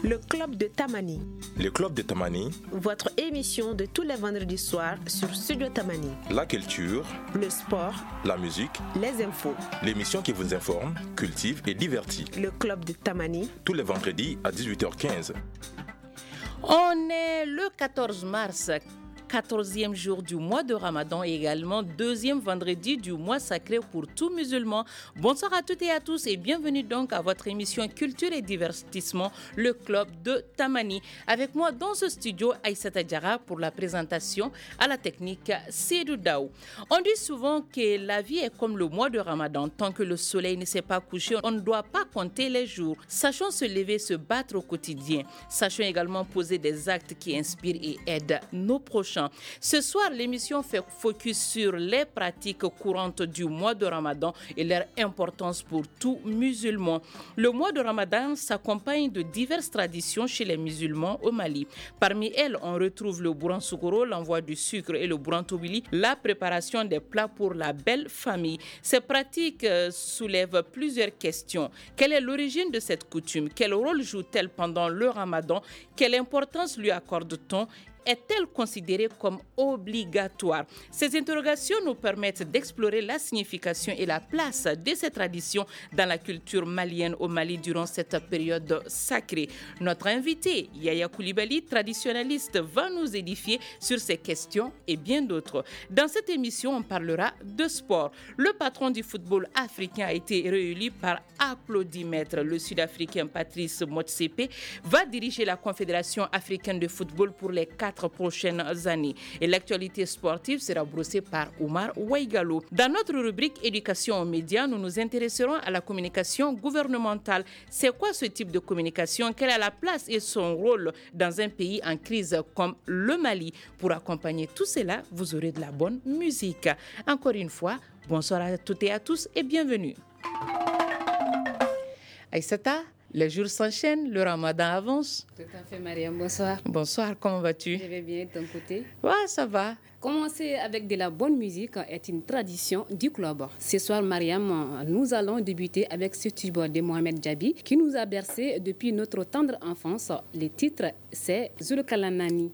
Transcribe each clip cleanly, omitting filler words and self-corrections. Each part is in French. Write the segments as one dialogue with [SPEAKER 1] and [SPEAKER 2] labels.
[SPEAKER 1] Le Club de Tamani.
[SPEAKER 2] Le Club de Tamani.
[SPEAKER 1] Votre émission de tous les vendredis soirs sur Studio Tamani.
[SPEAKER 2] La culture,
[SPEAKER 1] le sport,
[SPEAKER 2] la musique,
[SPEAKER 1] les infos.
[SPEAKER 2] L'émission qui vous informe, cultive et divertit.
[SPEAKER 1] Le Club de Tamani.
[SPEAKER 2] Tous les vendredis à 18h15.
[SPEAKER 3] On est le 14 mars. 14e jour du mois de Ramadan et également deuxième vendredi du mois sacré pour tout musulman. Bonsoir à toutes et à tous et bienvenue donc à votre émission Culture et Divertissement, le Club de Tamani. Avec moi dans ce studio, Aïssata Diarra pour la présentation, à la technique Seydou Daou. On dit souvent que la vie est comme le mois de Ramadan. Tant que le soleil ne s'est pas couché, on ne doit pas compter les jours. Sachons se lever, se battre au quotidien. Sachons également poser des actes qui inspirent et aident nos prochains. Ce soir, l'émission fait focus sur les pratiques courantes du mois de Ramadan et leur importance pour tout musulman. Le mois de Ramadan s'accompagne de diverses traditions chez les musulmans au Mali. Parmi elles, on retrouve le Bouran Soukoro, l'envoi du sucre et le Bouran Tobili, la préparation des plats pour la belle famille. Ces pratiques soulèvent plusieurs questions. Quelle est l'origine de cette coutume? Quel rôle joue-t-elle pendant le Ramadan? Quelle importance lui accorde-t-on? Est-elle considérée comme obligatoire? Ces interrogations nous permettent d'explorer la signification et la place de ces traditions dans la culture malienne au Mali durant cette période sacrée. Notre invité, Yaya Koulibaly, traditionnaliste, va nous édifier sur ces questions et bien d'autres. Dans cette émission, on parlera de sport. Le patron du football africain a été réélu par applaudimètre. Le Sud-Africain Patrice Motsepe va diriger la Confédération africaine de football pour les 4 prochaines années. Et l'actualité sportive sera brossée par Oumar Ouaigalo. Dans notre rubrique éducation aux médias, nous nous intéresserons à la communication gouvernementale. C'est quoi ce type de communication? Quelle est la place et son rôle dans un pays en crise comme le Mali? Pour accompagner tout cela, vous aurez de la bonne musique. Encore une fois, bonsoir à toutes et à tous et bienvenue. Aïssata, les jours s'enchaînent, le Ramadan avance.
[SPEAKER 4] Tout à fait, Mariam. Bonsoir.
[SPEAKER 3] Bonsoir, comment vas-tu?
[SPEAKER 4] Je vais bien de ton côté.
[SPEAKER 3] Ouais, ça va.
[SPEAKER 4] Commencer avec de la bonne musique est une tradition du club. Ce soir, Mariam, nous allons débuter avec ce tube de Mohamed Djabi qui nous a bercé depuis notre tendre enfance. Le titre, c'est Zulkalanani.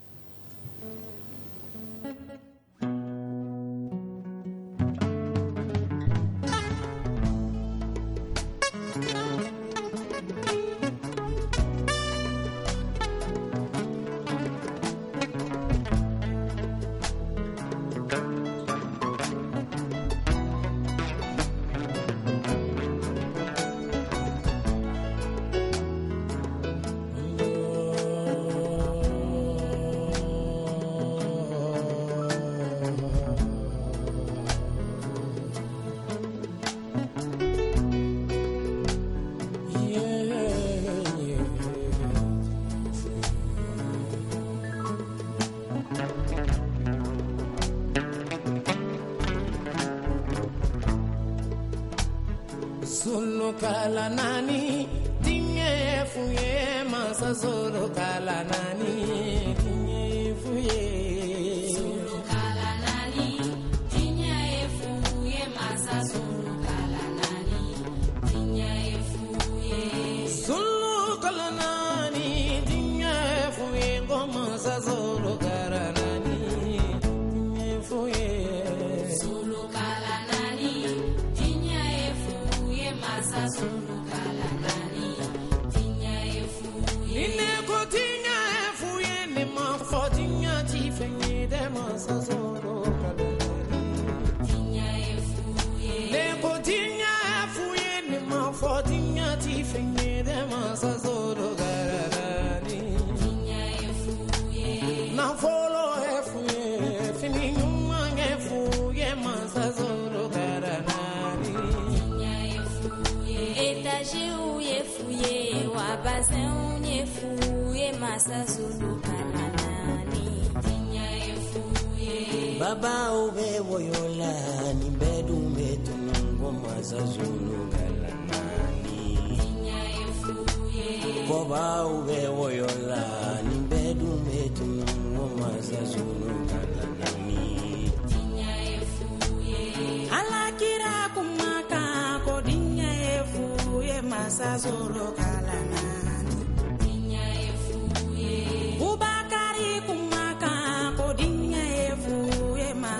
[SPEAKER 5] Kala nani dinye fuye masa solo kala nani dinye fuye solo kala nani dinye fuye masa solo kala nani dinye fuye solo kala nani dinye fuye masa solo kala nani dinye fuye solo kala nani dinye fuye masa solo kala nani dinye fuye ine ko dinye fuye ne ma fo dinye ti fenye de masa solo kala nani dinye fuye ne ko dinye fuye ne ma fo dinye ti fenye de masa solo kala nani dinye fuye na folo e fuye fini nyuma e fuye masa solo kala nani dinye fuye etaje uye fuye wa basin uye fuye masa solo kala nani dinye fuye baba ube woyola ni bedu metu ngoma za zulu kala nani dinye fuye baba ube woyola ni bedu metu ngoma za zulu kala nani dinye fuye alakira kumaka ko dinye fuye masa solo kala nani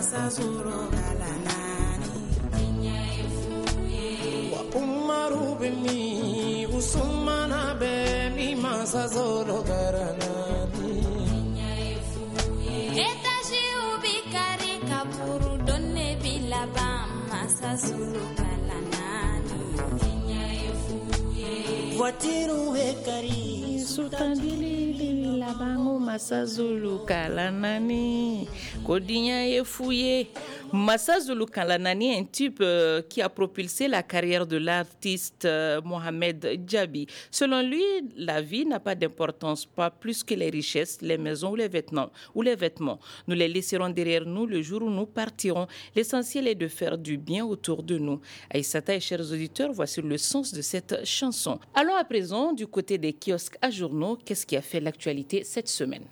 [SPEAKER 5] masazuro kalanani dinya efuye wa umaru bimi usumana be mi masazuro kalanani dinya efuye etashi ubikari kapuru donne bilaba masazuro kalanani dinya efuye watiru hekari
[SPEAKER 3] sutandili labango masazulu kalanani kodinya efouye. Masazulu Kalanani est un type qui a propulsé la carrière de l'artiste Mohamed Djabi. Selon lui, la vie n'a pas d'importance, pas plus que les richesses, les maisons ou les vêtements. Nous les laisserons derrière nous le jour où nous partirons. L'essentiel est de faire du bien autour de nous. Aïssata et chers auditeurs, voici le sens de cette chanson. Allons à présent du côté des kiosques à journaux. Qu'est-ce qui a fait l'actualité cette semaine?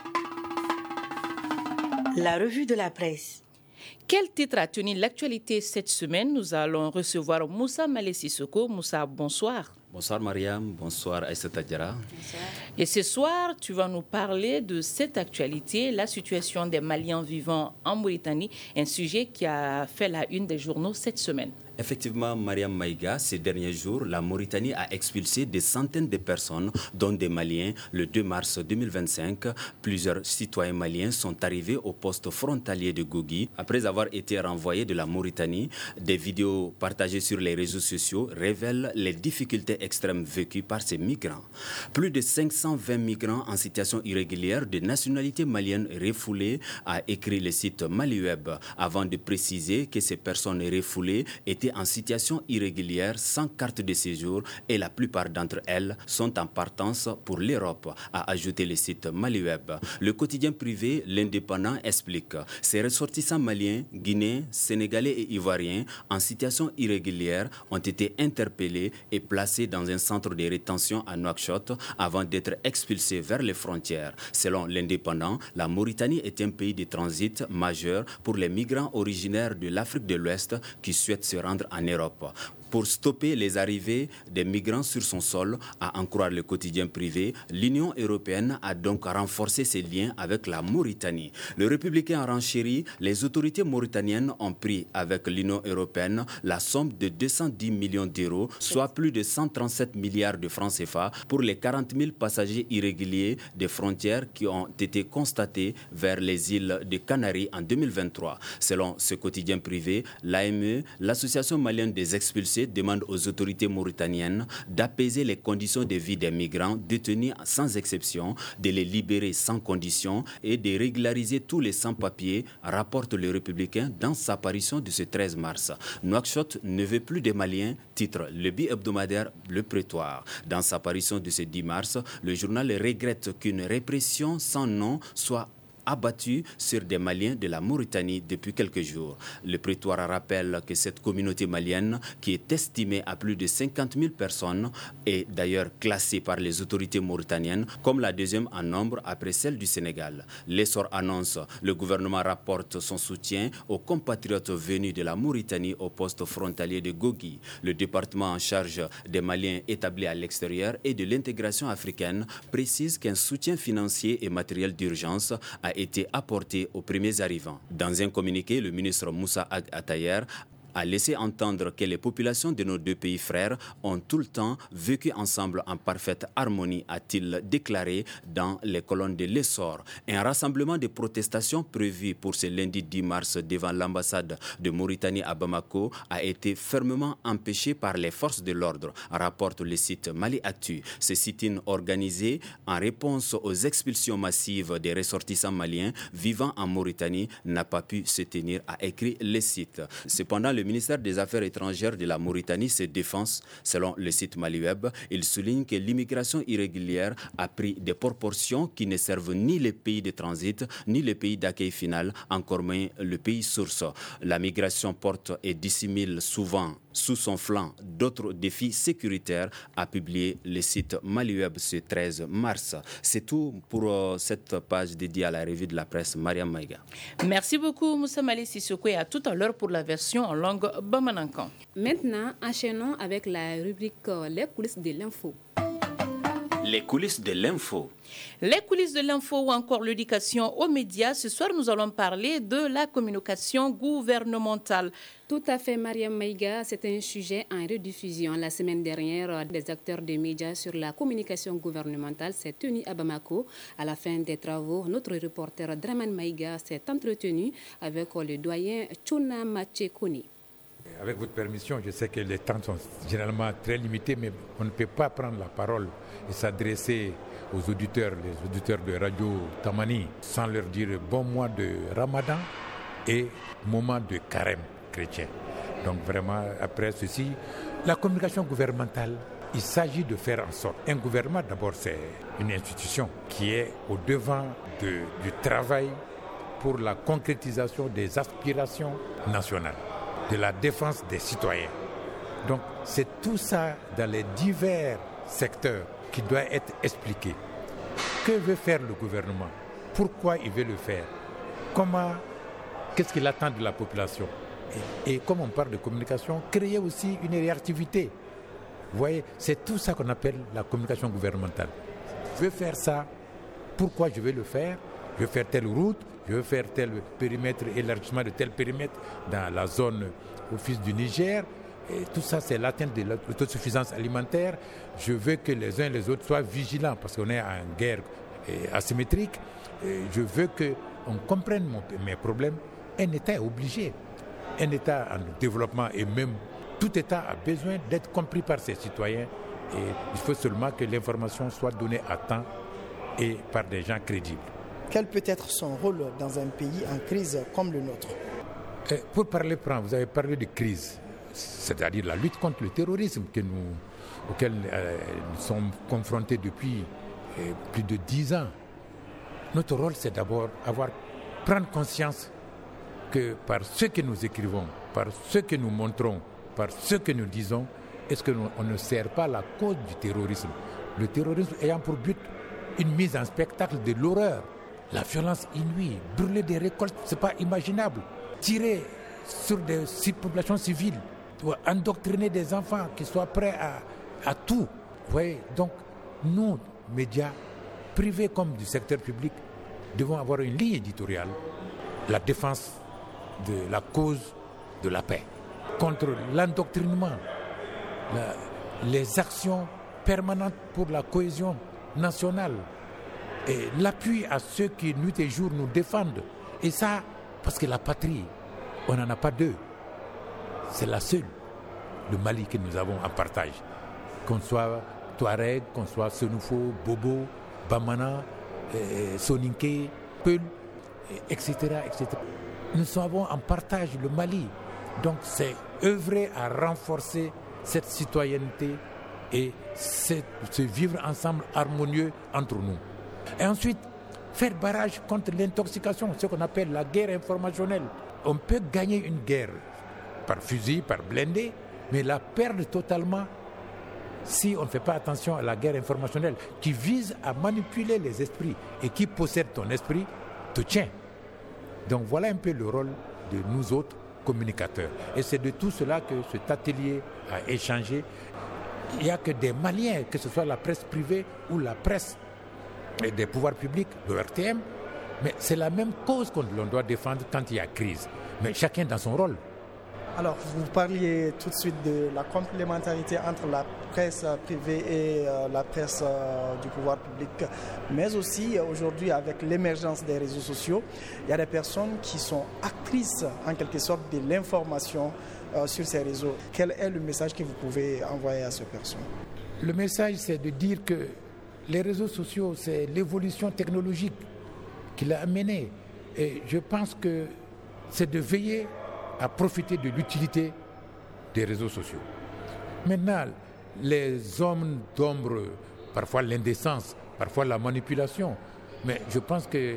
[SPEAKER 6] La revue de la presse.
[SPEAKER 3] Quel titre a tenu l'actualité cette semaine? Nous allons recevoir Moussa Malé Sissoko. Moussa, bonsoir.
[SPEAKER 7] Bonsoir Mariam, bonsoir Aïssata Diarra.
[SPEAKER 3] Et ce soir, tu vas nous parler de cette actualité, la situation des Maliens vivant en Mauritanie, un sujet qui a fait la une des journaux cette semaine.
[SPEAKER 7] Effectivement, Mariam Maïga, ces derniers jours, la Mauritanie a expulsé des centaines de personnes, dont des Maliens. Le 2 mars 2025, plusieurs citoyens maliens sont arrivés au poste frontalier de Gogui. Après avoir été renvoyés de la Mauritanie, des vidéos partagées sur les réseaux sociaux révèlent les difficultés extrêmes vécues par ces migrants. Plus de 520 migrants en situation irrégulière de nationalité malienne refoulés, a écrit le site MaliWeb, avant de préciser que ces personnes refoulées étaient en situation irrégulière sans carte de séjour et la plupart d'entre elles sont en partance pour l'Europe, a ajouté le site MaliWeb. Le quotidien privé L'Indépendant explique: ces ressortissants maliens, guinéens, sénégalais et ivoiriens en situation irrégulière ont été interpellés et placés dans un centre de rétention à Nouakchott avant d'être expulsés vers les frontières. Selon L'Indépendant, la Mauritanie est un pays de transit majeur pour les migrants originaires de l'Afrique de l'Ouest qui souhaitent se rendre en Europe. Pour stopper les arrivées des migrants sur son sol, à en croire le quotidien privé, l'Union européenne a donc renforcé ses liens avec la Mauritanie. Le Républicain renchérit, les autorités mauritaniennes ont pris avec l'Union européenne la somme de 210 millions d'euros, soit plus de 137 milliards de francs CFA pour les 40 000 passagers irréguliers des frontières qui ont été constatés vers les îles de Canaries en 2023. Selon ce quotidien privé, l'AME, l'Association malienne des expulsés, demande aux autorités mauritaniennes d'apaiser les conditions de vie des migrants détenus sans exception, de les libérer sans condition et de régulariser tous les sans-papiers, rapporte le Républicain dans sa parution de ce 13 mars. Nouakchott ne veut plus des Maliens, titre le bi-hebdomadaire Le Prétoire. Dans sa parution de ce 10 mars, le journal regrette qu'une répression sans nom soit abattu sur des Maliens de la Mauritanie depuis quelques jours. Le Prétoire rappelle que cette communauté malienne, qui est estimée à plus de 50 000 personnes, est d'ailleurs classée par les autorités mauritaniennes comme la deuxième en nombre après celle du Sénégal. L'essor annonce, le gouvernement rapporte son soutien aux compatriotes venus de la Mauritanie au poste frontalier de Gogui. Le département en charge des Maliens établis à l'extérieur et de l'intégration africaine précise qu'un soutien financier et matériel d'urgence a été apporté aux premiers arrivants. Dans un communiqué, le ministre Moussa Ag Atayer a laissé entendre que les populations de nos deux pays frères ont tout le temps vécu ensemble en parfaite harmonie, a-t-il déclaré dans les colonnes de l'Essor. Un rassemblement de protestation prévu pour ce lundi 10 mars devant l'ambassade de Mauritanie à Bamako a été fermement empêché par les forces de l'ordre, rapporte le site Mali Actu. Ce sit-in organisé en réponse aux expulsions massives des ressortissants maliens vivant en Mauritanie n'a pas pu se tenir, a écrit le site. Cependant, le ministère des Affaires étrangères de la Mauritanie se défend. Selon le site MaliWeb, il souligne que l'immigration irrégulière a pris des proportions qui ne servent ni les pays de transit, ni les pays d'accueil final, encore moins le pays source. La migration porte et dissimule souvent sous son flanc d'autres défis sécuritaires, a publié le site MaliWeb ce 13 mars. C'est tout pour cette page dédiée à la revue de la presse. Mariam Maïga.
[SPEAKER 3] Merci beaucoup Moussa Malé Sissoko et à tout à l'heure pour la version en langue bamanankan.
[SPEAKER 4] Maintenant, enchaînons avec la rubrique Les coulisses de l'info.
[SPEAKER 7] Les coulisses de l'info.
[SPEAKER 3] Les coulisses de l'info ou encore l'éducation aux médias. Ce soir, nous allons parler de la communication gouvernementale.
[SPEAKER 4] Tout à fait, Mariam Maïga, c'est un sujet en rediffusion. La semaine dernière, des acteurs des médias sur la communication gouvernementale s'est tenu à Bamako. À la fin des travaux, notre reporter Draman Maïga s'est entretenu avec le doyen Tchouna Matchekouni.
[SPEAKER 8] Avec votre permission, je sais que les temps sont généralement très limités, mais on ne peut pas prendre la parole et s'adresser aux auditeurs, les auditeurs de Radio Tamani, sans leur dire bon mois de Ramadan et moment de carême chrétien. Donc vraiment, après ceci, la communication gouvernementale, il s'agit de faire en sorte. Un gouvernement, d'abord, c'est une institution qui est au devant du travail pour la concrétisation des aspirations nationales, de la défense des citoyens. Donc c'est tout ça dans les divers secteurs qui doit être expliqué. Que veut faire le gouvernement? Pourquoi il veut le faire? Comment? Qu'est-ce qu'il attend de la population? Et comme on parle de communication, créer aussi une réactivité. Vous voyez, c'est tout ça qu'on appelle la communication gouvernementale. Je veux faire ça, pourquoi je veux le faire? Je veux faire telle route, je veux faire tel périmètre, élargissement de tel périmètre dans la zone office du Niger. Et tout ça, c'est l'atteinte de l'autosuffisance alimentaire. Je veux que les uns et les autres soient vigilants parce qu'on est en guerre asymétrique. Et je veux qu'on comprenne mes problèmes. Un État est obligé. Un État en développement et même tout État a besoin d'être compris par ses citoyens. Et il faut seulement que l'information soit donnée à temps et par des gens crédibles.
[SPEAKER 9] Quel peut être son rôle dans un pays en crise comme le nôtre?
[SPEAKER 8] Pour parler franc, vous avez parlé de crise, c'est-à-dire la lutte contre le terrorisme auquel nous sommes confrontés depuis plus de 10 ans. Notre rôle, c'est d'abord prendre conscience que par ce que nous écrivons, par ce que nous montrons, par ce que nous disons, est-ce qu'on ne sert pas la cause du terrorisme? Le terrorisme ayant pour but une mise en spectacle de l'horreur, la violence inouïe, brûler des récoltes, ce n'est pas imaginable. Tirer sur des populations civiles, endoctriner des enfants qui soient prêts à tout. Vous voyez, donc nous, médias, privés comme du secteur public, devons avoir une ligne éditoriale, la défense de la cause de la paix, contre l'endoctrinement, les actions permanentes pour la cohésion nationale et l'appui à ceux qui nuit et jour nous défendent. Et ça, parce que la patrie, on n'en a pas deux. C'est la seule, le Mali que nous avons en partage. Qu'on soit Touareg, qu'on soit Senoufo, Bobo, Bamana, Soninké, Peul, etc., etc. Nous avons en partage le Mali. Donc c'est œuvrer à renforcer cette citoyenneté et ce vivre ensemble harmonieux entre nous. Et ensuite, faire barrage contre l'intoxication, ce qu'on appelle la guerre informationnelle. On peut gagner une guerre par fusil, par blindé, mais la perdre totalement si on ne fait pas attention à la guerre informationnelle qui vise à manipuler les esprits et qui possède ton esprit te tient. Donc voilà un peu le rôle de nous autres communicateurs. Et c'est de tout cela que cet atelier a échangé. Il n'y a que des Maliens, que ce soit la presse privée ou la presse des pouvoirs publics, le RTM, mais c'est la même cause qu'on doit défendre quand il y a crise. Mais chacun dans son rôle.
[SPEAKER 9] Alors, vous parliez tout de suite de la complémentarité entre la presse privée et la presse du pouvoir public, mais aussi aujourd'hui avec l'émergence des réseaux sociaux, il y a des personnes qui sont actrices en quelque sorte de l'information sur ces réseaux. Quel est le message que vous pouvez envoyer à ces personnes?
[SPEAKER 8] Le message, c'est de dire que les réseaux sociaux, c'est l'évolution technologique qui l'a amené. Et je pense que c'est de veiller à profiter de l'utilité des réseaux sociaux. Maintenant, les hommes d'ombre, parfois l'indécence, parfois la manipulation, mais je pense que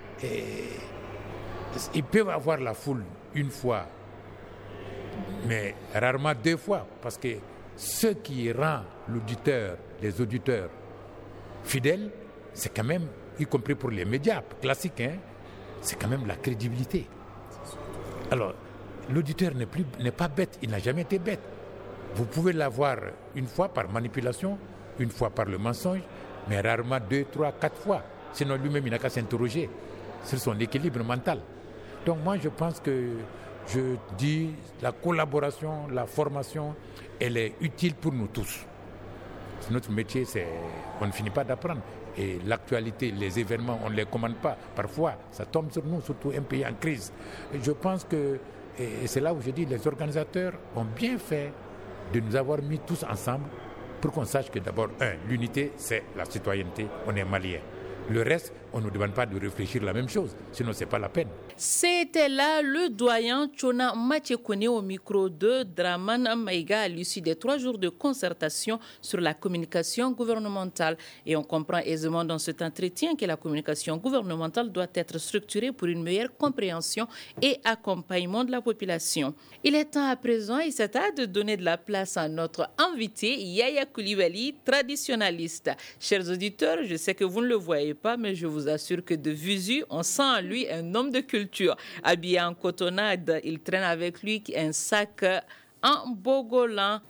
[SPEAKER 8] ils peuvent avoir la foule une fois, mais rarement deux fois, parce que ce qui rend l'auditeur, les auditeurs fidèles, c'est quand même, y compris pour les médias classiques, c'est quand même la crédibilité. Alors, l'auditeur n'est pas bête, il n'a jamais été bête. Vous pouvez l'avoir une fois par manipulation, une fois par le mensonge, mais rarement 2, 3, 4 fois. Sinon lui-même, il n'a qu'à s'interroger sur son équilibre mental. Donc moi, je pense que je dis la collaboration, la formation, elle est utile pour nous tous. Notre métier, on ne finit pas d'apprendre. Et l'actualité, les événements, on ne les commande pas. Parfois, ça tombe sur nous, surtout un pays en crise. Et je pense que, et c'est là où je dis, les organisateurs ont bien fait de nous avoir mis tous ensemble pour qu'on sache que d'abord, l'unité, c'est la citoyenneté, on est malien. Le reste, on ne nous demande pas de réfléchir la même chose, sinon ce n'est pas la peine.
[SPEAKER 3] C'était là le doyen Tchona Mathiekone au micro de Draman Maïga à l'issue des 3 jours de concertation sur la communication gouvernementale. Et on comprend aisément dans cet entretien que la communication gouvernementale doit être structurée pour une meilleure compréhension et accompagnement de la population. Il est temps à présent, et c'est à de donner de la place à notre invité, Yaya Coulibaly, traditionnaliste. Chers auditeurs, je sais que vous ne le voyez pas, mais je vous assure que de visu, on sent en lui un homme de culture. Habillé en cotonnade, il traîne avec lui un sac en bogolan.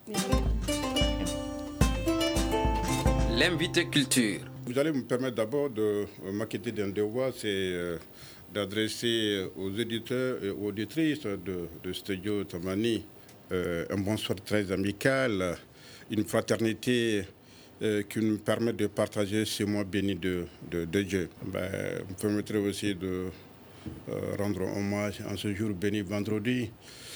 [SPEAKER 10] L'invité culture.
[SPEAKER 11] Vous allez me permettre d'abord de m'acquitter d'un devoir, c'est d'adresser aux éditeurs et aux auditrices de Studio Tamani un bonsoir très amical, une fraternité qui nous permet de partager ce mois béni de Dieu. Vous me permettrez aussi de rendre hommage en ce jour béni vendredi,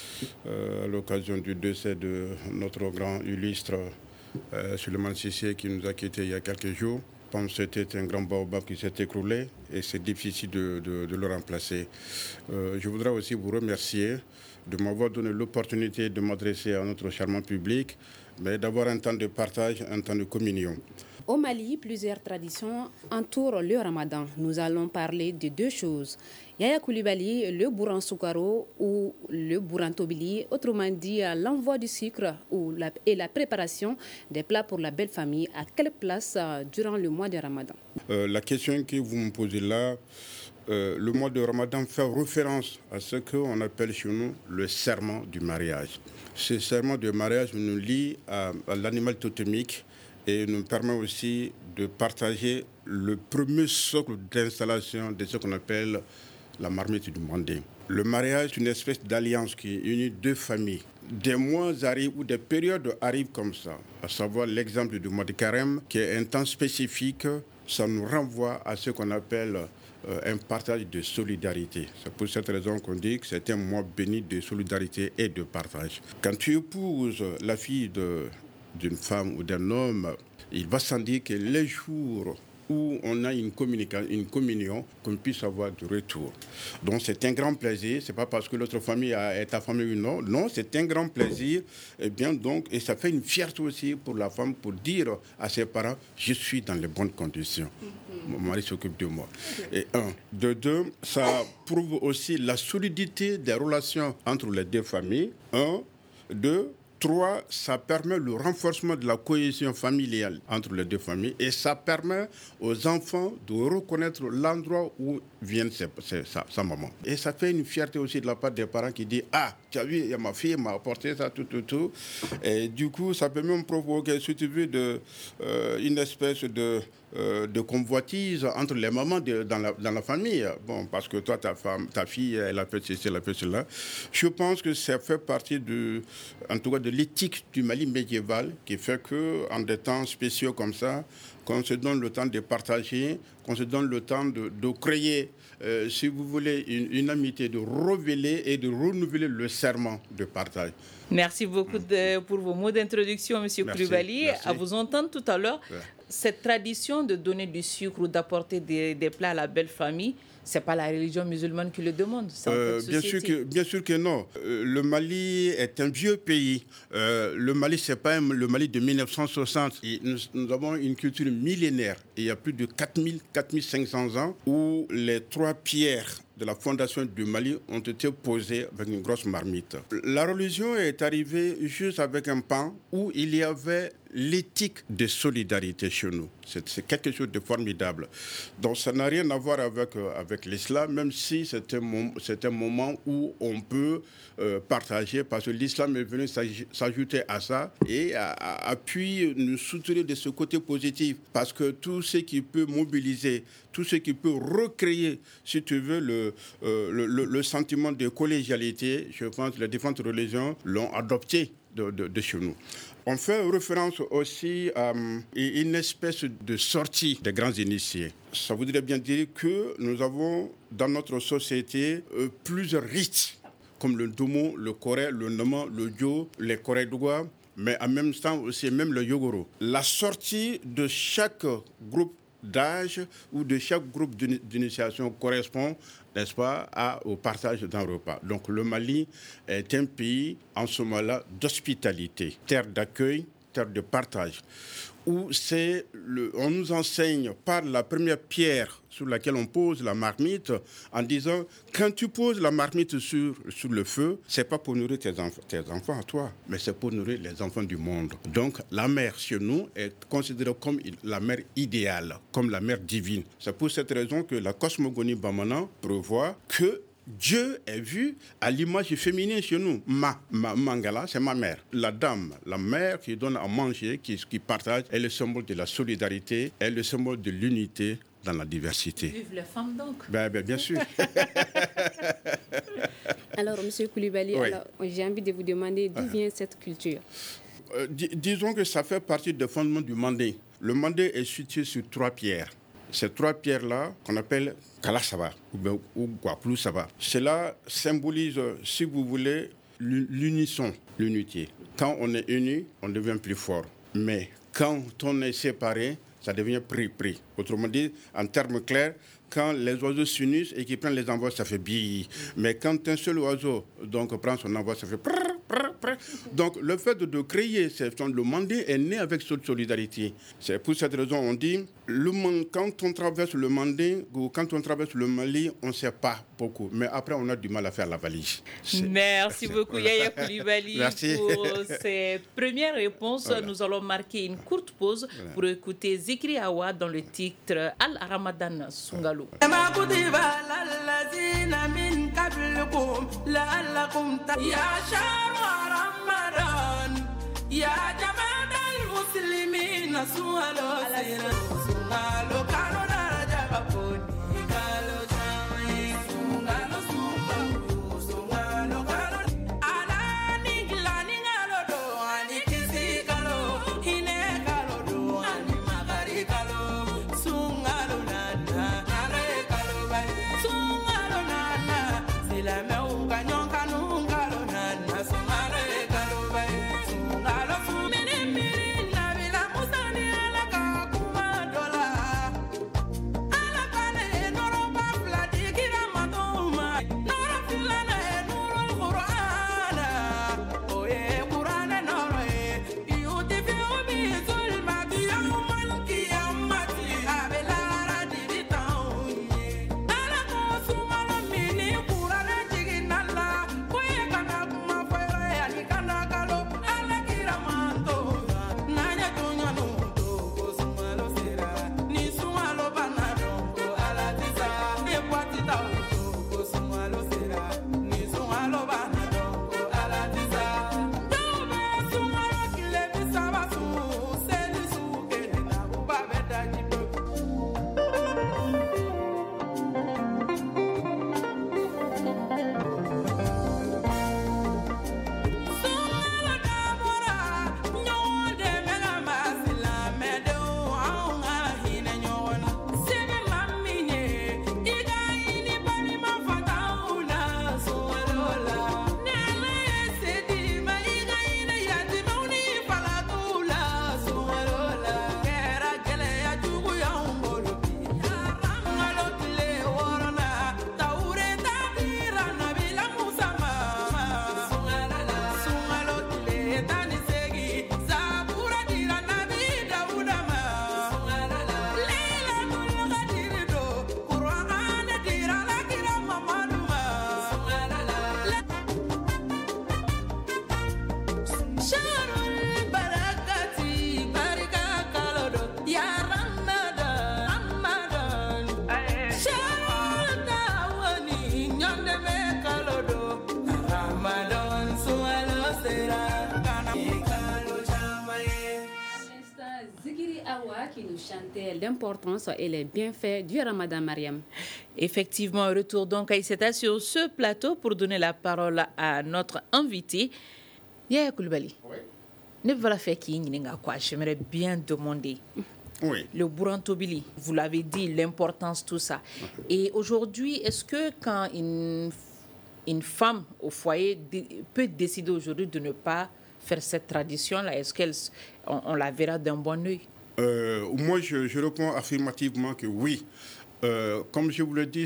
[SPEAKER 11] à l'occasion du décès de notre grand illustre Souleymane Cissé qui nous a quittés il y a quelques jours. Je pense que c'était un grand baobab qui s'est écroulé et c'est difficile de le remplacer. Je voudrais aussi vous remercier de m'avoir donné l'opportunité de m'adresser à notre charmant public, mais d'avoir un temps de partage, un temps de communion.
[SPEAKER 4] Au Mali, plusieurs traditions entourent le ramadan. Nous allons parler de 2 choses. Yaya Coulibaly, le Bouran Soukaro ou le Bouran Tobili, autrement dit l'envoi du sucre et la préparation des plats pour la belle famille. À quelle place durant le mois de ramadan?
[SPEAKER 11] La question que vous me posez là, le mois de ramadan fait référence à ce qu'on appelle chez nous le serment du mariage. Ce serment de mariage nous lie à l'animal totémique et nous permet aussi de partager le premier socle d'installation de ce qu'on appelle la marmite du Mandé. Le mariage est une espèce d'alliance qui unit 2 familles. Des mois arrivent ou des périodes arrivent comme ça, à savoir l'exemple du mois de Carême, qui est un temps spécifique. Ça nous renvoie à ce qu'on appelle un partage de solidarité. C'est pour cette raison qu'on dit que c'est un mois béni de solidarité et de partage. Quand tu épouses la fille d'une femme ou d'un homme, il va sans dire que les jours où on a une communion, qu'on puisse avoir du retour. Donc c'est un grand plaisir, c'est pas parce que l'autre famille est ta famille ou non, non, c'est un grand plaisir, et bien donc, et ça fait une fierté aussi pour la femme pour dire à ses parents, je suis dans les bonnes conditions. Mon mari s'occupe de moi. Et de 2, ça prouve aussi la solidité des relations entre les 2 familles. 2, 3, ça permet le renforcement de la cohésion familiale entre les 2 familles et ça permet aux enfants de reconnaître l'endroit où vient sa maman. Et ça fait une fierté aussi de la part des parents qui disent « Ah, tu as vu, ma fille m'a apporté ça, tout. » Et du coup, ça peut même provoquer, si tu veux, une espèce de convoitise entre les mamans dans la famille. Bon, parce que toi, ta fille, elle a fait ceci, elle a fait cela. Je pense que ça fait partie en tout cas de l'éthique du Mali médiéval qui fait qu'en des temps spéciaux comme ça, qu'on se donne le temps de partager, qu'on se donne le temps de créer, si vous voulez, une amitié, de révéler et de renouveler le serment de partage.
[SPEAKER 3] Merci beaucoup pour vos mots d'introduction, M. Coulibaly. À vous entendre tout à l'heure, cette tradition de donner du sucre ou d'apporter des plats à la belle famille, ce n'est pas la religion musulmane qui le demande.
[SPEAKER 11] Bien sûr que non. Le Mali est un vieux pays. Le Mali, ce n'est pas le Mali de 1960. Et nous avons une culture millénaire. Il y a plus de 4500 ans où les 3 pierres de la fondation du Mali ont été posées avec une grosse marmite. La religion est arrivée juste avec un pan où il y avait l'éthique de solidarité chez nous. C'est quelque chose de formidable. Donc ça n'a rien à voir avec l'islam, même si c'est un moment où on peut partager, parce que l'islam est venu s'ajouter à ça et appuie, nous soutenir de ce côté positif, parce que tout ce qui peut mobiliser, tout ce qui peut recréer, si tu veux, le sentiment de collégialité, je pense que les différentes religions l'ont adopté de chez nous. On fait référence aussi à une espèce de sortie des grands initiés. Ça voudrait bien dire que nous avons dans notre société plusieurs rites, comme le Domo, le Koré, le Nama, le Dio, les Korédoua, mais en même temps aussi même le Yogoro. La sortie de chaque groupe d'âge ou de chaque groupe d'initiation correspond, n'est-ce pas, au partage d'un repas. Donc le Mali est un pays, en ce moment-là, d'hospitalité, terre d'accueil, terre de partage, où on nous enseigne par la première pierre sur laquelle on pose la marmite, en disant, quand tu poses la marmite sur le feu, c'est pas pour nourrir tes enfants à toi, mais c'est pour nourrir les enfants du monde. Donc la mère chez nous est considérée comme la mère idéale, comme la mère divine. C'est pour cette raison que la cosmogonie Bamana prévoit que Dieu est vu à l'image féminine chez nous. Mangala, c'est ma mère. La dame, la mère qui donne à manger, qui partage, est le symbole de la solidarité, est le symbole de l'unité dans la diversité.
[SPEAKER 3] Vive les femmes donc.
[SPEAKER 11] Bien sûr.
[SPEAKER 4] Alors, M. Koulibaly,
[SPEAKER 11] oui.
[SPEAKER 4] J'ai envie de vous demander d'où vient cette culture.
[SPEAKER 11] Disons que ça fait partie des fondements du Mandé. Le Mandé est situé sur 3 pierres. Ces 3 pierres-là, qu'on appelle Kalasaba ou Guaplou Saba, cela symbolise, si vous voulez, l'unisson, l'unité. Quand on est uni, on devient plus fort. Mais quand on est séparé, ça devient pris. Autrement dit, en termes clairs, quand les oiseaux s'unissent et qu'ils prennent les envois, ça fait bi. Mais quand un seul oiseau prend son envoi, ça fait prrr. Donc le fait de créer le Mandé est né avec cette solidarité. C'est pour cette raison on dit, quand on traverse le Mandé ou quand on traverse le Mali, on ne sait pas beaucoup. Mais après, on a du mal à faire la valise.
[SPEAKER 3] Merci beaucoup Yaya Koulibaly pour ces premières réponses.
[SPEAKER 11] Voilà.
[SPEAKER 3] Nous allons marquer une courte pause pour écouter Zikri Awa dans le titre Al-Ramadan Sungalo.
[SPEAKER 5] يا جماعة المسلمين سوالو كانوا درجة بكوني قالوا جامعي سوالو كانوا على نيجلا نيجالو دو أني كيسي كالو هيني كالو دو أني مغاري كالو سوالو نانا ناري كالو باي سوالو نانا سلامي وغانيون كانوا كالو نانا سوالو كالو باي
[SPEAKER 4] Awa qui nous chantait l'importance et les bienfaits du Ramadan, Mariam.
[SPEAKER 3] Effectivement, retour donc à Isseta sur ce plateau pour donner la parole à notre invité. Yaya Koulibaly. Oui. Ne voilà fait qui quoi, j'aimerais bien demander.
[SPEAKER 11] Oui.
[SPEAKER 3] Le Bourantobili, vous l'avez dit, l'importance, tout ça. Et aujourd'hui, est-ce que quand une femme au foyer peut décider aujourd'hui de ne pas faire cette tradition-là, est-ce qu'on la verra d'un bon œil?
[SPEAKER 11] Moi, je réponds affirmativement que oui. Comme je vous le dis,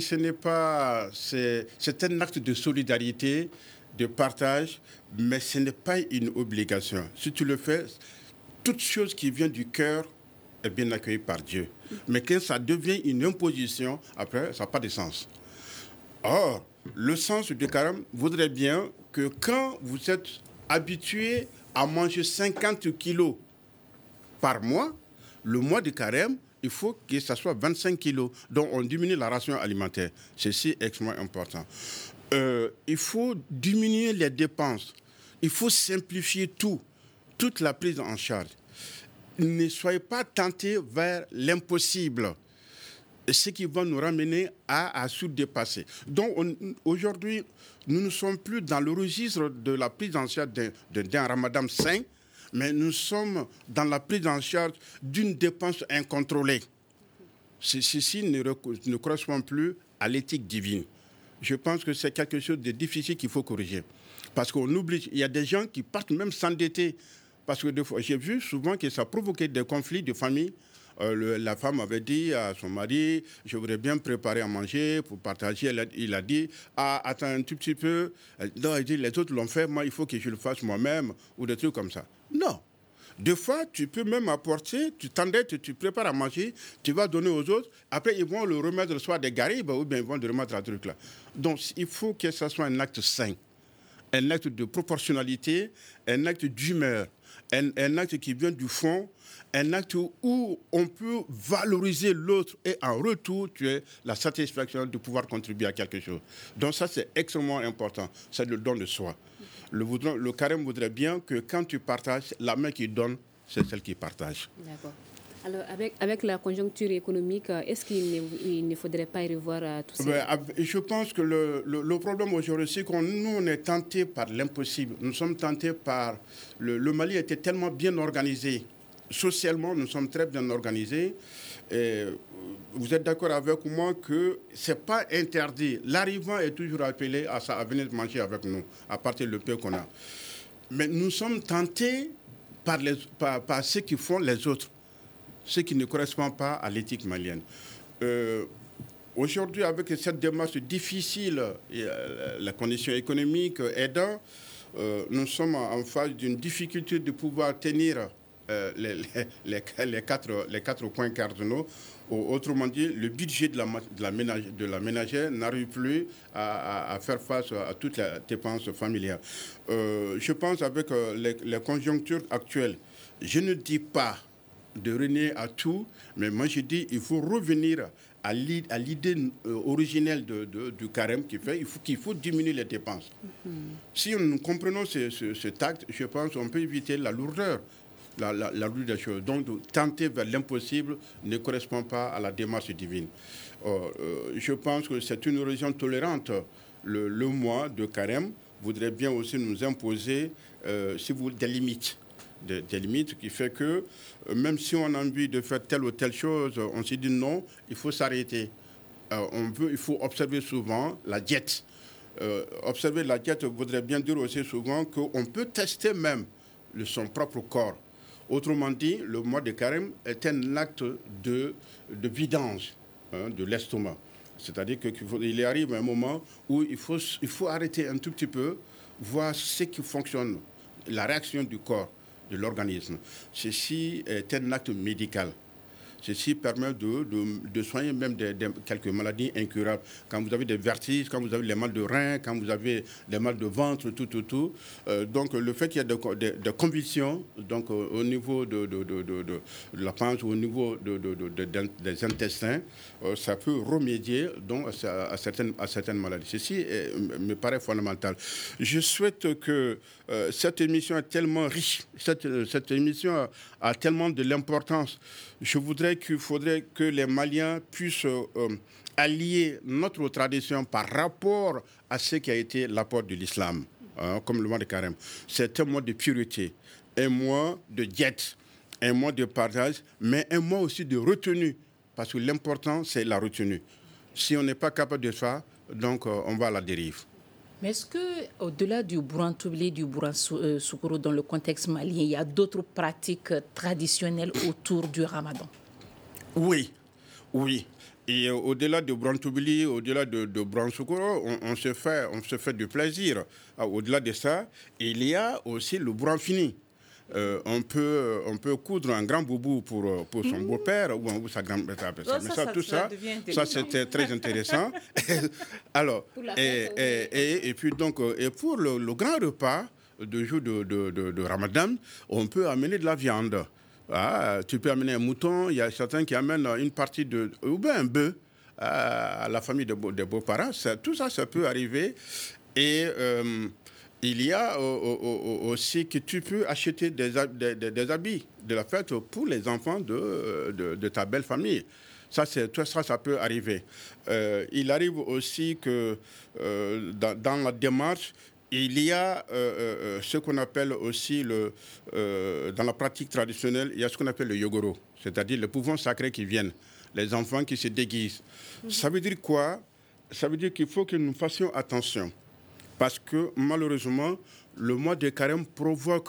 [SPEAKER 11] c'est un acte de solidarité, de partage, mais ce n'est pas une obligation. Si tu le fais, toute chose qui vient du cœur est bien accueillie par Dieu. Mais quand ça devient une imposition, après, ça n'a pas de sens. Or, le sens du carême voudrait bien que quand vous êtes habitué à manger 50 kilos par mois, le mois de carême, il faut que ça soit 25 kilos. Donc, on diminue la ration alimentaire. C'est extrêmement important. Il faut diminuer les dépenses. Il faut simplifier toute la prise en charge. Ne soyez pas tentés vers l'impossible, ce qui va nous ramener à sous-dépasser. Donc, aujourd'hui, nous ne sommes plus dans le registre de la prise en charge d'un ramadan sain, mais nous sommes dans la prise en charge d'une dépense incontrôlée. Ceci ne correspond plus à l'éthique divine. Je pense que c'est quelque chose de difficile qu'il faut corriger. Parce qu'on oublie, il y a des gens qui partent même s'endetter. Parce que j'ai vu souvent que ça provoquait des conflits de famille. La femme avait dit à son mari, je voudrais bien préparer à manger pour partager. Il a dit, attends un tout petit peu. Non, il dit, les autres l'ont fait, moi il faut que je le fasse moi-même, ou des trucs comme ça. Non. Des fois, tu peux même apporter, tu t'endettes, tu prépares à manger, tu vas donner aux autres. Après, ils vont le remettre soit des garibes, ou bien ils vont le remettre à un truc là. Donc, il faut que ce soit un acte sain, un acte de proportionnalité, un acte d'humeur, un acte qui vient du fond, un acte où on peut valoriser l'autre et en retour, tu as la satisfaction de pouvoir contribuer à quelque chose. Donc ça, c'est extrêmement important. C'est le don de soi. Le carême voudrait bien que quand tu partages, la main qui donne, c'est celle qui partage.
[SPEAKER 4] D'accord. Alors, avec la conjoncture économique, est-ce qu'il ne faudrait pas y revoir tout ça?
[SPEAKER 11] Je pense que le problème aujourd'hui, c'est qu'on est tenté par l'impossible. Nous sommes tentés par... Le Mali était tellement bien organisé. Socialement, nous sommes très bien organisés. Et vous êtes d'accord avec moi que ce n'est pas interdit. L'arrivant est toujours appelé à venir manger avec nous, à partir du peu qu'on a. Mais nous sommes tentés par ce qu'ils font les autres, ce qui ne correspond pas à l'éthique malienne. Aujourd'hui, avec cette démarche difficile, la condition économique aidant, nous sommes en face d'une difficulté de pouvoir tenir les quatre points cardinaux. Autrement dit, le budget de la ménagère n'arrive plus à faire face à toutes les dépenses familiales. Je pense avec les conjonctures actuelles, je ne dis pas de renier à tout, mais moi je dis qu'il faut revenir à l'idée originelle du carême qu'il faut diminuer les dépenses. Si nous comprenons cet acte, je pense qu'on peut éviter la lourdeur. La lourdeur des choses. Donc, tenter vers l'impossible ne correspond pas à la démarche divine. Je pense que c'est une religion tolérante. Le mois de carême voudrait bien aussi nous imposer des limites. Des limites qui fait que même si on a envie de faire telle ou telle chose, on se dit non, il faut s'arrêter. Il faut observer souvent la diète. Observer la diète voudrait bien dire aussi souvent qu'on peut tester même son propre corps. Autrement dit, le mois de carême est un acte de vidange de l'estomac. C'est-à-dire qu'il arrive un moment où il faut arrêter un tout petit peu, voir ce qui fonctionne, la réaction du corps, de l'organisme. Ceci est un acte médical. Ceci permet de soigner même quelques maladies incurables. Quand vous avez des vertiges, quand vous avez les mal de rein, quand vous avez des mal de ventre, tout. Donc le fait qu'il y ait des convulsions donc, au niveau de la panse ou au niveau des intestins, ça peut remédier donc, à certaines maladies. Ceci me paraît fondamental. Je souhaite que cette émission est tellement riche, cette émission a tellement de l'importance. Il faudrait que les Maliens puissent allier notre tradition par rapport à ce qui a été l'apport de l'islam, comme le mois de Carême. C'est un mois de pureté, un mois de diète, un mois de partage, mais un mois aussi de retenue, parce que l'important, c'est la retenue. Si on n'est pas capable de ça, donc on va à la dérive.
[SPEAKER 3] Mais est-ce qu'au-delà du Bouran Toubli, du Bouran Soukourou, dans le contexte malien, il y a d'autres pratiques traditionnelles autour du Ramadan? Oui.
[SPEAKER 11] Et au-delà de Bouran Toubli, au-delà de Bouran Soukourou, on se fait du plaisir. Au-delà de ça, il y a aussi le Bouran Fini. On peut coudre un grand boubou pour son beau-père ou sa grand-mère. Ça c'était très intéressant. Alors, et puis donc, et pour le grand repas de jour de Ramadan, on peut amener de la viande. Tu peux amener un mouton, il y a certains qui amènent une partie ou bien un bœuf à la famille des beaux-parents. Tout ça, ça peut arriver. Et il y a aussi que tu peux acheter des habits de la fête pour les enfants de ta belle famille. Ça peut arriver. Il arrive aussi que dans la démarche, il y a ce qu'on appelle aussi, dans la pratique traditionnelle, il y a ce qu'on appelle le yogoro, c'est-à-dire le pouvoir sacré qui viennent, les enfants qui se déguisent. Ça veut dire quoi? Ça veut dire qu'il faut que nous fassions attention. Parce que malheureusement, le mois de carême provoque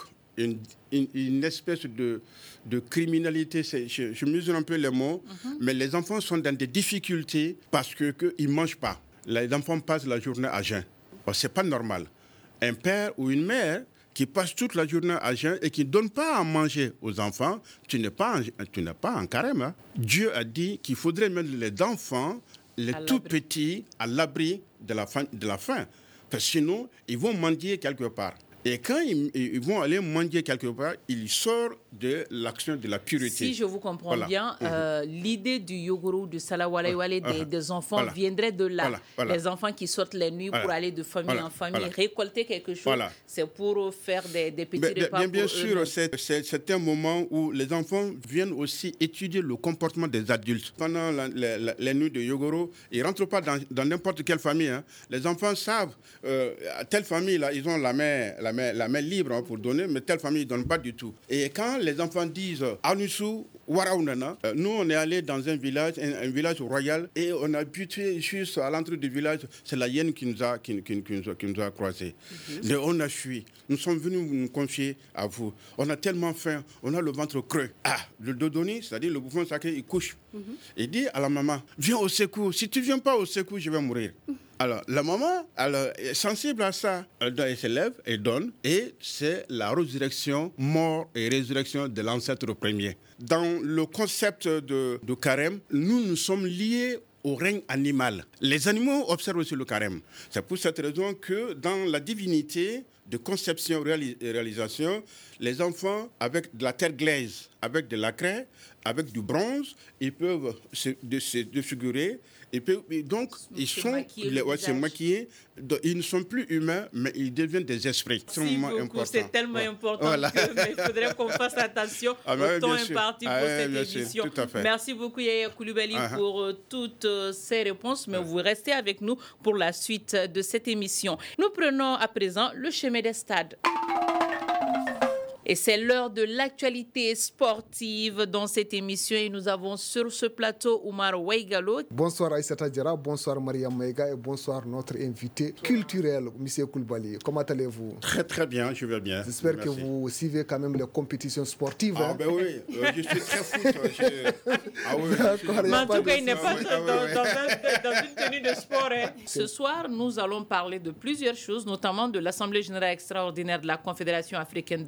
[SPEAKER 11] une espèce de criminalité. Je mesure un peu les mots, mais les enfants sont dans des difficultés parce qu'ils ne mangent pas. Les enfants passent la journée à jeun. Ce n'est pas normal. Un père ou une mère qui passe toute la journée à jeun et qui ne donne pas à manger aux enfants, tu n'es pas en carême. Hein. Dieu a dit qu'il faudrait mettre les enfants, les tout petits, à l'abri de la faim. Parce que sinon, ils vont mendier quelque part. Et quand ils vont aller mendier quelque part, ils sortent de l'action de la pureté.
[SPEAKER 3] Si je vous comprends bien, l'idée du yogoro, du salawalewale des enfants viendrait de là. Les enfants qui sortent les nuits pour aller de famille en famille, récolter quelque chose, c'est pour faire des petits repas.
[SPEAKER 11] Bien sûr, c'est un moment où les enfants viennent aussi étudier le comportement des adultes. Pendant les nuits de yogoro, ils ne rentrent pas dans n'importe quelle famille. Hein. Les enfants savent, telle famille, là, ils ont la main libre pour donner, mais telle famille ne donne pas du tout. Et quand les enfants disent « Anusu, Waraunana », nous, on est allé dans un village royal, et on a buté juste à l'entrée du village, c'est la hyène qui nous a croisés. Et on a fui. Nous sommes venus nous confier à vous. On a tellement faim, on a le ventre creux. Le dodoni, c'est-à-dire le bouffon sacré, il couche. Il dit à la maman « Viens au secours. Si tu ne viens pas au secours, je vais mourir. » Alors, la maman, est sensible à ça. Elle se lève et donne. Et c'est la résurrection, mort et résurrection de l'ancêtre premier. Dans le concept de carême, nous sommes liés au règne animal. Les animaux observent aussi le carême. C'est pour cette raison que dans la divinité de conception et réalisation, les enfants, avec de la terre glaise, avec de la craie, avec du bronze, ils peuvent se défigurer. Donc, ils sont maquillés. Ils ne sont plus humains, mais ils deviennent des esprits.
[SPEAKER 3] C'est tellement important qu'il faudrait qu'on fasse attention au temps imparti pour cette émission. Merci beaucoup, Yaya Coulibaly, pour toutes ces réponses. Mais vous restez avec nous pour la suite de cette émission. Nous prenons à présent le chemin des stades. Et c'est l'heure de l'actualité sportive dans cette émission. Et nous avons sur ce plateau Oumar Weigalo.
[SPEAKER 12] Bonsoir Aïssata Diarra, bonsoir Mariam Maïga et bonsoir notre invité culturel, M. Coulibaly. Comment allez-vous?
[SPEAKER 11] Très très bien, je vais bien.
[SPEAKER 12] J'espère que vous suivez quand même les compétitions sportives.
[SPEAKER 11] Ben oui, je suis très foot.
[SPEAKER 3] Mais en tout cas, il n'est pas dans une tenue de sport. Ce soir, nous allons parler de plusieurs choses, notamment de l'Assemblée générale extraordinaire de la Confédération africaine de football.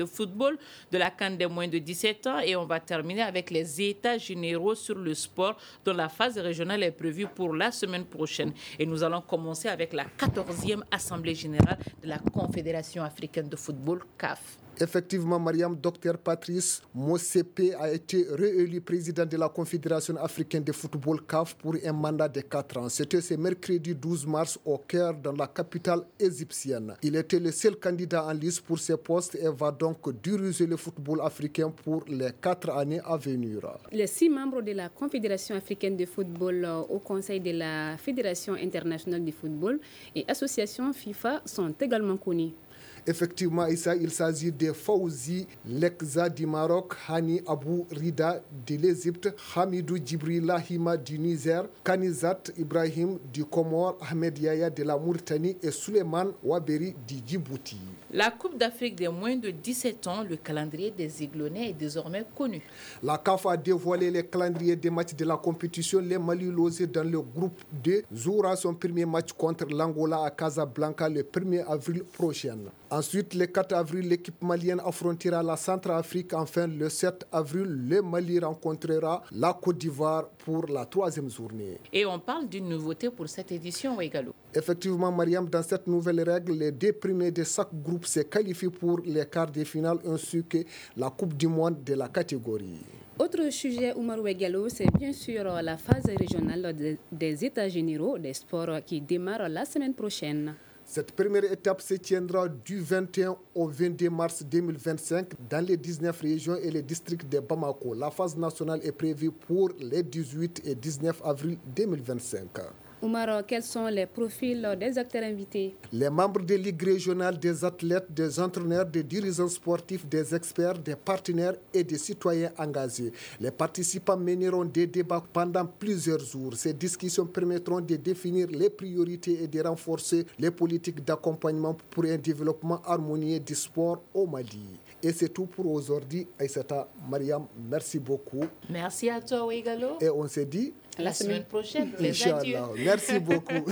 [SPEAKER 3] football, de la CAN des moins de 17 ans et on va terminer avec les états généraux sur le sport dont la phase régionale est prévue pour la semaine prochaine. Et nous allons commencer avec la 14e Assemblée générale de la Confédération africaine de football, CAF.
[SPEAKER 12] Effectivement, Mariam, Dr Patrice Motsepe a été réélu président de la Confédération africaine de football CAF pour un mandat de 4 ans. C'était ce mercredi 12 mars au Caire, dans la capitale égyptienne. Il était le seul candidat en liste pour ce poste et va donc diriger le football africain pour les 4 années à venir.
[SPEAKER 4] Les 6 membres de la Confédération africaine de football au Conseil de la Fédération internationale de football et association FIFA sont également connus.
[SPEAKER 12] Effectivement, il s'agit de Fawzi Lekza du Maroc, Hani Abou Rida de l'Égypte, Hamidou Djibril Lahima du Niger, Kanizat Ibrahim du Comore, Ahmed Yaya de la Mauritanie et Suleiman Waberi du Djibouti.
[SPEAKER 3] La Coupe d'Afrique des moins de 17 ans, le calendrier des Aiglonnais est désormais connu.
[SPEAKER 12] La CAF a dévoilé le calendrier des matchs de la compétition. Les Mali logés dans le groupe 2 jouera son premier match contre l'Angola à Casablanca le 1er avril prochain. Ensuite, le 4 avril, l'équipe malienne affrontera la Centrafrique. Enfin, le 7 avril, le Mali rencontrera la Côte d'Ivoire pour la 3e journée.
[SPEAKER 3] Et on parle d'une nouveauté pour cette édition, Ouegalou.
[SPEAKER 12] Effectivement, Mariam, dans cette nouvelle règle, les 2 premiers de chaque groupe se qualifient pour les quarts de finale ainsi que la Coupe du Monde de la catégorie.
[SPEAKER 4] Autre sujet, Oumar Ouegalou, c'est bien sûr la phase régionale des États généraux des sports qui démarre la semaine prochaine.
[SPEAKER 12] Cette première étape se tiendra du 21 au 22 mars 2025 dans les 19 régions et les districts de Bamako. La phase nationale est prévue pour les 18 et 19 avril 2025.
[SPEAKER 4] Oumar, quels sont les profils des acteurs invités?
[SPEAKER 12] Les membres des ligues régionales, des athlètes, des entraîneurs, des dirigeants sportifs, des experts, des partenaires et des citoyens engagés. Les participants mèneront des débats pendant plusieurs jours. Ces discussions permettront de définir les priorités et de renforcer les politiques d'accompagnement pour un développement harmonieux du sport au Mali. Et c'est tout pour aujourd'hui. Aïssata, Mariam, merci beaucoup.
[SPEAKER 3] Merci à toi, Ouegalou.
[SPEAKER 12] Et on se dit
[SPEAKER 3] la semaine prochaine. Les adieux.
[SPEAKER 12] Merci beaucoup.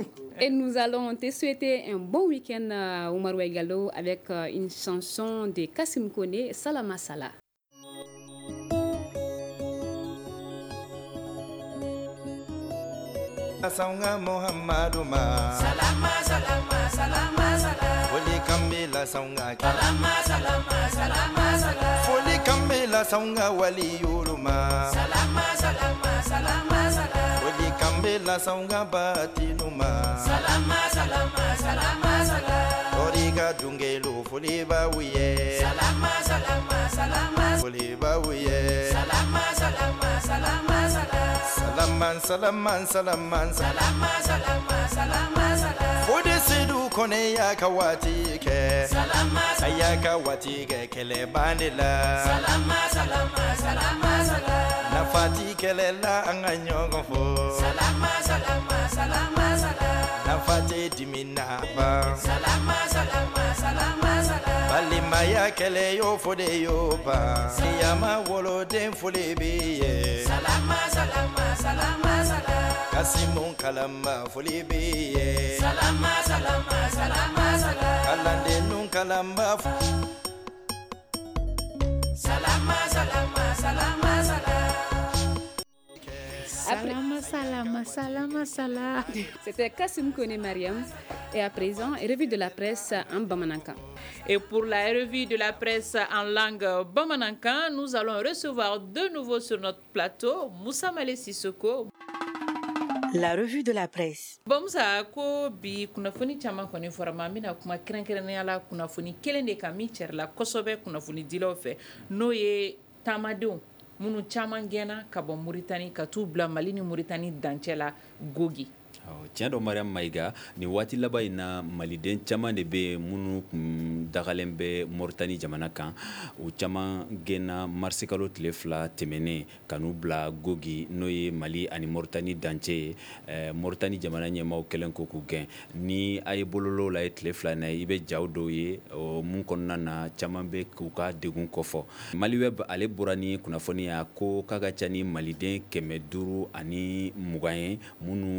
[SPEAKER 4] Et nous allons te souhaiter un bon week-end, Oumar Ouegalou, avec une chanson de Kassim Kone, Salama Salah.
[SPEAKER 13] Saunga Muhammadu ma Salama salama salama salama Foli kambila saunga Salama salama salama salama Foli kambila saunga wali yuluma Salama salama salama salama Foli kambila saunga batinuma Salama salama salama salama Toriga dungelu foli bawiye Salama salama salama Foli bawiye Salama salama salama salama Salaman, salaman, salaman, salama, salama, salama, salama. Fode sedu kone ya kawati ke, salama, ya kawati ke kele bandila. Salama, salama, salama, salama. Nafati kele la anganyo fo. Salama, salama, salama, salama. Nafati dimina ba. Salama, salama, salama, salama. Balima ya kele yo fode yo ba. Siyama wolo den fode biye. Salama, salama, salama, salama. Kasimun kalama fode biye. Salama, salama, salama, salama. Kalande nun kalamba. Salama, salama, salama, salama.
[SPEAKER 3] Salama, salama, salama, salama.
[SPEAKER 4] C'était Kassim Kone Mariam. Et à présent, revue de la presse en Bamanankan.
[SPEAKER 3] Et pour la revue de la presse en langue Bamanankan, nous allons recevoir de nouveau sur notre plateau Moussa Malé Sissoko.
[SPEAKER 6] La revue de la presse.
[SPEAKER 3] Moussa, ko bi kunafoni chama koni forma mina kuma krenkrene ala kunafoni kelende kami cherla kosobe kunafoni dilofe no ye tamadon munu chama ngena kabo Mauritanie katubla malini Mauritanie dancela gogi.
[SPEAKER 7] Tiɲɛ dɔ Mariam Maïga ni waati laban in na maliden caman de bɛ minnu dagalen bɛ Mauritanie jamana kan o caman gɛnna marisi kalo tile 2 tɛmɛnen ka n'u bila Gogi n'o ye Mali ani Mauritanie dancɛ ye Mauritanie jamana ɲɛmaaw kɛlen ko k'u gɛn ni a ye bololɔw la ye tile 2 na i bɛ jaw dɔw ye mun kɔnɔna na caman bɛ k'u ka degun kɔfɔ Maliweb ale bɔra ni kunnafoni ya ko k'a ka ca ni maliden 520 ye minnu tun tɛ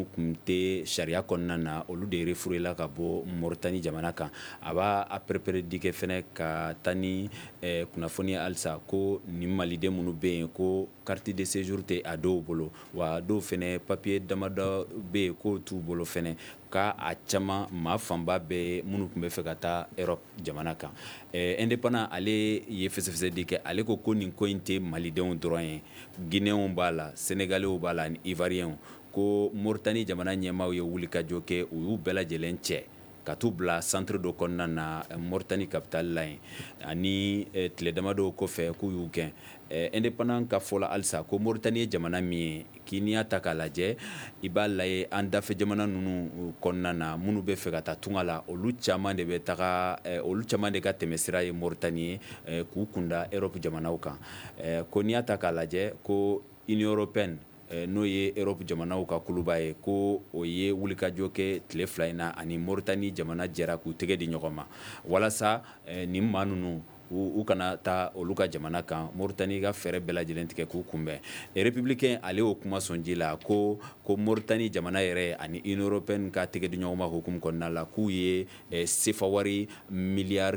[SPEAKER 7] tɛ sariya kɔnɔna na olu de refurela ka bɔ Moritani jamana kan a b'a prépare-di kɛ fɛnɛ ka taa ni kunnafoni halisa ko ni maliden minnu bɛ yen ko carte de séjour tɛ a dɔw bolo wa dɔw fɛnɛ papier damadɔ bɛ yen k'o t'u bolo fɛnɛ ka a caman maa fanba bɛɛ minnu tun bɛ fɛ ka taa Europe jamana kan indépendant ale ye fɛsɛfɛsɛdi kɛ ale ko nin ko in tɛ malidenw dɔrɔn ye guinéenw b'a la sénégalais b'a la ani ivoiriens ko Moritani jamana ɲɛmaaw ye wulikajɔ kɛ u y'u bɛɛ lajɛlen cɛ ka t'u bila centre dɔ kɔnɔna na Moritani capitale la yen ani tile damadɔ kɔfɛ k'u y'u gɛn indépendant ka fɔla halisa ko Moritani ye jamana min ye k'i n'i y'a ta k'a lajɛ i b'a lajɛ an dafɛ jamana ninnu kɔnɔna na minnu bɛ fɛ ka taa tunga la olu caman de ka tɛmɛsira ye Moritani ye k'u kunda Europe jamanaw kan ko n'i y'a ta k'a lajɛ ko Union européenne n'o ye Europe jamanaw ka kuluba ye ko o ye wulikajɔ kɛ tile 2 in na ani Moritani jamana jɛra k'u tɛgɛ di ɲɔgɔn ma walasa nin maa ninnu u kana taa olu ka jamana kan Moritani ka fɛɛrɛ bɛɛ lajɛlen tigɛ k'u kunbɛn républicain ale y'o kuma sɔn ji la ko Moritani jamana yɛrɛ ani Union européenne ka tɛgɛ di ɲɔgɔn ma hukumu kɔnɔna la k'u ye CFA wari miliyari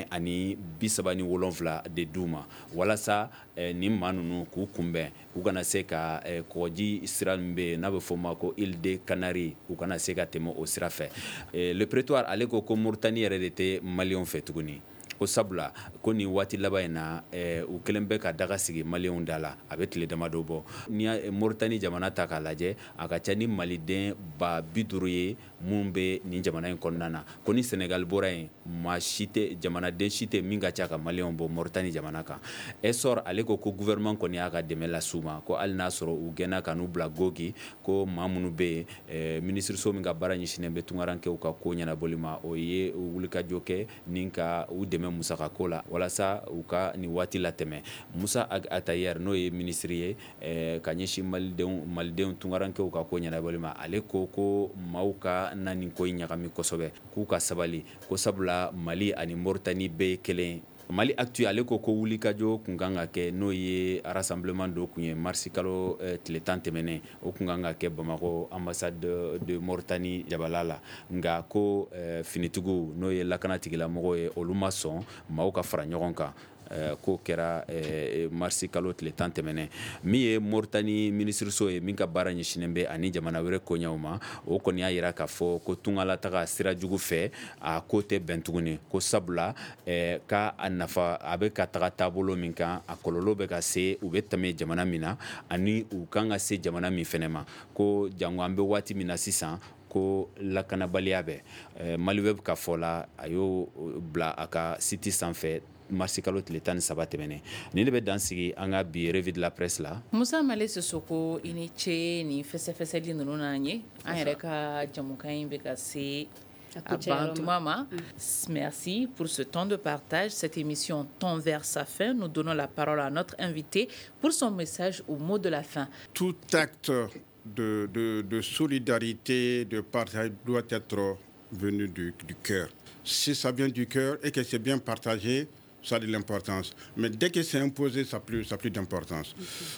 [SPEAKER 7] 137 de d'u ma walasa nin maa ninnu k'u kunbɛn u kana se ka kɔgɔji sira min bɛ yen n'a bɛ fɔ o ma ko île de Canaries u kana se ka tɛmɛ o sira fɛ le prétoire ale ko Moritani yɛrɛ de tɛ maliyɛnw fɛ tuguni ko sabula ko nin waati laban in na u kelen bɛ ka daga sigi maliyɛnw da la a bɛ tile damadɔ bɔ ni Moritani jamana ta k'a lajɛ a ka ca ni maliden 50,000 ye mun bɛ nin jamana in kɔnɔna na ko ni Sénégal bɔra yen jamanaden si tɛ min ka ca ka maliyɛnw bɔ Moritani jamana kan Essor ale ko gouvernement kɔni y'a ka dɛmɛ las'u ma ko hali n'a sɔrɔ u gɛnna ka n'u bila gogi ko maa minnu bɛ yen minisiriso min ka baara ɲɛsinnen bɛ tungarankew ka ko ɲɛnabɔli ma o ye wulikajɔ kɛ ni ka u dɛmɛ musakako la walasa u ka nin waati latɛmɛ Musa Atayer n'o ye minisiri ye ka ɲɛsin malidenw tungarankew ka ko ɲɛnabɔli ma ale ko maaw ka na nin ko in ɲagami kosɛbɛ k'u ka sabali ko sabula Mali ani Moritani bɛɛ ye kelen Mali Actu ale ko wulikajɔ kun kan ka kɛ n'o ye rassemblement dɔ kun ye marsi kalo tile 10 tɛmɛnen o kun kan ka kɛ Bamako ambassade de Moritani jabala la nka ko finitigiw n'o ye lakana tigilamɔgɔw ye olu ma sɔn maaw ka fara ɲɔgɔn kan ko kɛra marsi kalo tile 10 tɛmɛnen min ye Moritani minisiriso ye min ka baara ɲɛsinnen bɛ ani jamana wɛrɛ koɲɛw ma o kɔni y'a jira k'a fɔ ko tungalataga sira jugu fɛ a ko tɛ bɛn tuguni ko sabula ka a nafa a bɛ ka taga taabolo min kan a kɔlɔlɔ bɛ ka se u bɛ tɛmɛ jamana min na ani u kan ka se jamana min fɛnɛ ma ko jango an bɛ waati min na sisan ko lakanabaliya bɛ Maliweb ka fɔ la a y'o bila a ka site sanfɛ marsi kalo tile 13 tɛmɛnen nin de bɛ dan sigi an ka bi revue de la presse la
[SPEAKER 3] Musa Male Sisoko i ni ce ni fɛsɛfɛsɛli ninnu na an ye an yɛrɛ ka jamukan in bɛ ka se à Bantoumama. Merci pour ce temps de partage. Cette émission tend vers sa fin. Nous donnons la parole à notre invité pour son message au mot de la fin.
[SPEAKER 11] Tout acte de solidarité, de partage doit être venu du cœur. Si ça vient du cœur et que c'est bien partagé, ça a de l'importance. Mais dès que c'est imposé, ça n'a plus d'importance.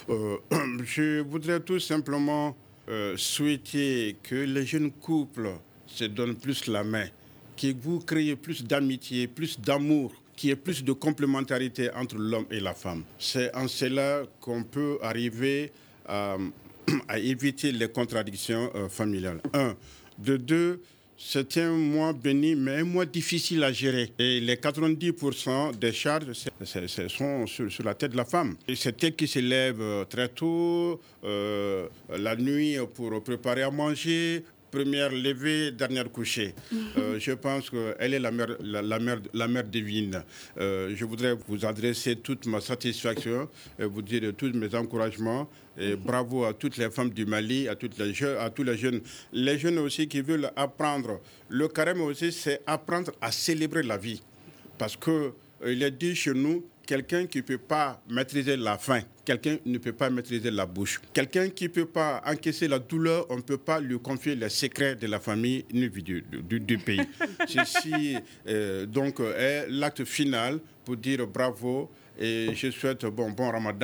[SPEAKER 11] Je voudrais tout simplement souhaiter que les jeunes couples se donnent plus la main, que vous créez plus d'amitié, plus d'amour, qu'il y ait plus de complémentarité entre l'homme et la femme. C'est en cela qu'on peut arriver à éviter les contradictions familiales. De deux, c'est un mois béni, mais un mois difficile à gérer. Et les 90% des charges sont sur la tête de la femme. Et c'est elle qui se lève très tôt, la nuit, pour préparer à manger. Première levée, dernière couchée. Je pense qu'elle est la mère divine. Je voudrais vous adresser toute ma satisfaction et vous dire tous mes encouragements. Et bravo à toutes les femmes du Mali, à tous les jeunes. Les jeunes aussi qui veulent apprendre. Le carême aussi, c'est apprendre à célébrer la vie. Parce qu'il est dit chez nous, quelqu'un qui ne peut pas maîtriser la faim, quelqu'un ne peut pas maîtriser la bouche. Quelqu'un qui ne peut pas encaisser la douleur, on ne peut pas lui confier les secrets de la famille ni du pays. Ceci donc est l'acte final pour dire bravo et je souhaite bon Ramadan,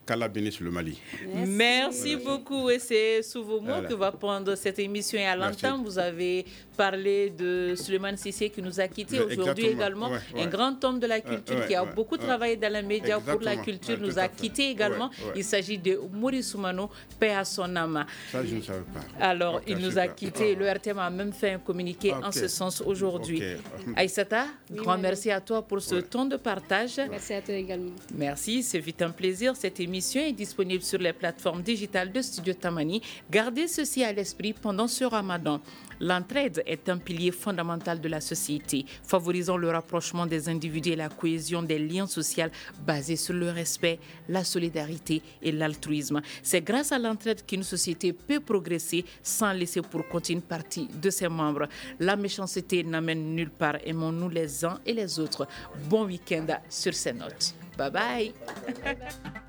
[SPEAKER 11] qu'Allah bénisse le Mali.
[SPEAKER 3] Merci beaucoup. Et c'est sous vos mots que va prendre cette émission. Et à l'entame, vous avez parlé de Souleymane Cissé qui nous a quittés aujourd'hui également. Un grand homme de la culture qui a beaucoup travaillé dans les médias pour la culture nous a quittés également. Il s'agit de Maurice Soumano, paix à son âme.
[SPEAKER 11] Ça, je ne savais pas.
[SPEAKER 3] Alors, il nous a quittés. Le RTM a même fait un communiqué en ce sens aujourd'hui. Aïssata, grand merci à toi pour ce temps de partage.
[SPEAKER 4] Merci à toi également.
[SPEAKER 3] Merci, c'est vite un plaisir. Cette émission est disponible sur les plateformes digitales de Studio Tamani. Gardez ceci à l'esprit pendant ce Ramadan. L'entraide est un pilier fondamental de la société, favorisant le rapprochement des individus et la cohésion des liens sociaux basés sur le respect, la solidarité et l'altruisme. C'est grâce à l'entraide qu'une société peut progresser sans laisser pour compte une partie de ses membres. La méchanceté n'amène nulle part. Aimons-nous les uns et les autres. Bon week-end sur ces notes. Bye bye.